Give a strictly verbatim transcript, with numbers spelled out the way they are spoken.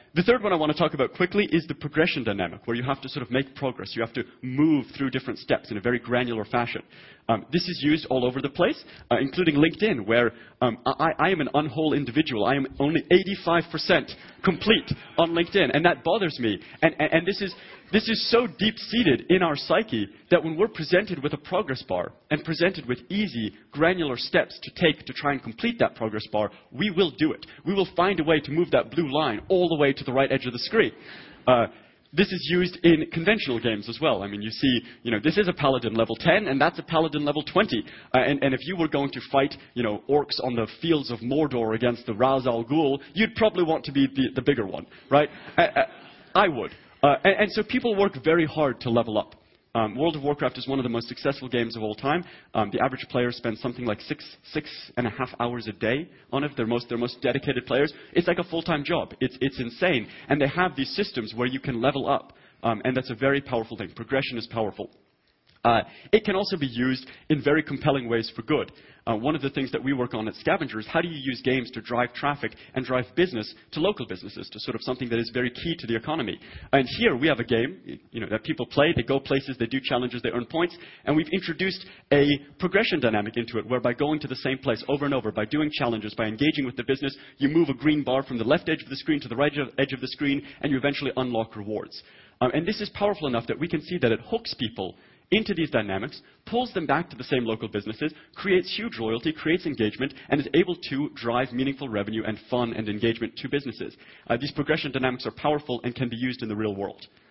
the third one I want to talk about quickly is the progression dynamic, where you have to sort of make progress. You have to move through different steps in a very granular fashion. Um, this is used all over the place, uh, including LinkedIn, where um, I, I am an unwhole individual. I am only eighty-five percent complete on LinkedIn, and that bothers me. And, and, and this is this is so deep-seated in our psyche that when we're presented with a progress bar and presented with easy, granular steps to take to try and complete that progress bar, we will do it. We will find a way to move that blue line all the way to the right edge of the screen. Uh, This is used in conventional games as well. I mean, you see, you know, this is a paladin level ten, and that's a paladin level twenty. Uh, and, and if you were going to fight, you know, orcs on the fields of Mordor against the Raz Al Ghul, you'd probably want to be the, the bigger one, right? I, I, I would. Uh, and, and so people work very hard to level up. Um, World of Warcraft is one of the most successful games of all time. Um, the average player spends something like six, six and a half hours a day on it. They're most, they're most dedicated players. It's like a full-time job. It's, it's insane. And they have these systems where you can level up. Um, and that's a very powerful thing. Progression is powerful. Uh, it can also be used in very compelling ways for good. Uh, one of the things that we work on at Scavenger is how do you use games to drive traffic and drive business to local businesses, to sort of something that is very key to the economy. And here we have a game, you know, that people play. They go places, they do challenges, they earn points. And we've introduced a progression dynamic into it, where by going to the same place over and over, by doing challenges, by engaging with the business, you move a green bar from the left edge of the screen to the right edge of the screen, and you eventually unlock rewards. Um, and this is powerful enough that we can see that it hooks people into these dynamics, pulls them back to the same local businesses, creates huge loyalty, creates engagement, and is able to drive meaningful revenue and fun and engagement to businesses. Uh, these progression dynamics are powerful and can be used in the real world.